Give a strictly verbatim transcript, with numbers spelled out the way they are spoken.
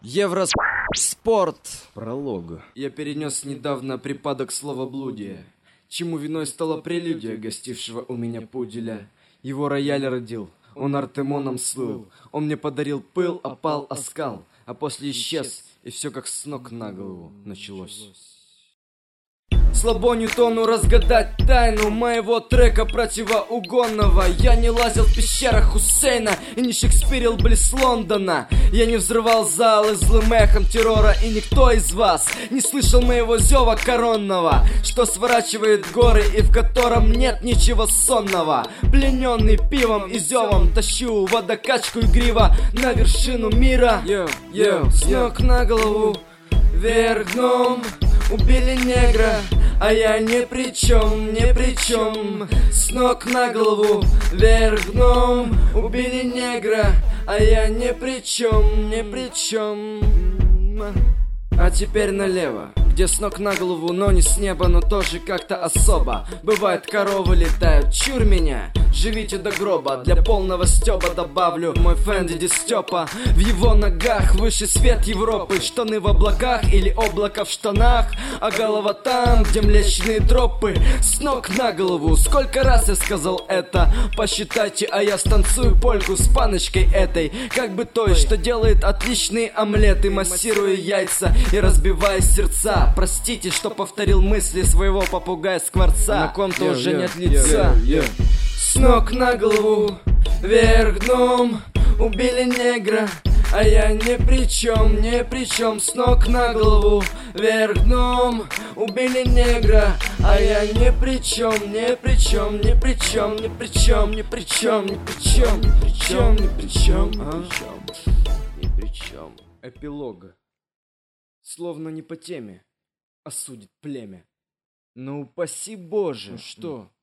Евроспорт. Пролог. Я перенес недавно припадок словоблудия, чему виной стала прелюдия гостившего у меня пуделя. Его рояль родил, он Артемоном слыл, он мне подарил пыл, опал, оскал, а после исчез, и все как с ног на голову началось. Слабо Ньютону разгадать тайну моего трека противоугонного. Я не лазил в пещерах Хусейна и не шекспирил близ Лондона. Я не взрывал залы злым эхом террора, и никто из вас не слышал моего зева коронного, что сворачивает горы и в котором нет ничего сонного. Плененный пивом и зевом тащу водокачку игриво на вершину мира. Йо, йо, с ног на голову вверх дном убили негра, а я ни при чем, ни при чем. С ног на голову вверх дном убили негра, а я ни при чем, ни при чем. А теперь налево, где с ног на голову, но не с неба, но тоже как-то особо. Бывает, коровы летают, чур меня, живите до гроба. Для полного стёба добавлю мой Фэнди Стёпа. В его ногах выше свет Европы, штаны в облаках или облако в штанах, а голова там, где млечные тропы. С ног на голову, сколько раз я сказал это, посчитайте, а я станцую польку с паночкой этой, как бы той, что делает отличные омлеты, массируя яйца и разбивая сердца. Простите, что повторил мысли своего попугая-скворца, на ком-то yeah, уже yeah, нет лица. Yeah, yeah. С ног на голову вверх дном убили негра, а я ни при чем, ни при чем. С ног на голову вверх дном убили негра, а я ни при чем, ни при чем, ни при чем, ни при чем, ни при чем, ни при чем, ни при чем, ни при чем, ни при чем. Эпилог. Словно не по теме осудит племя. Ну упаси Боже, что?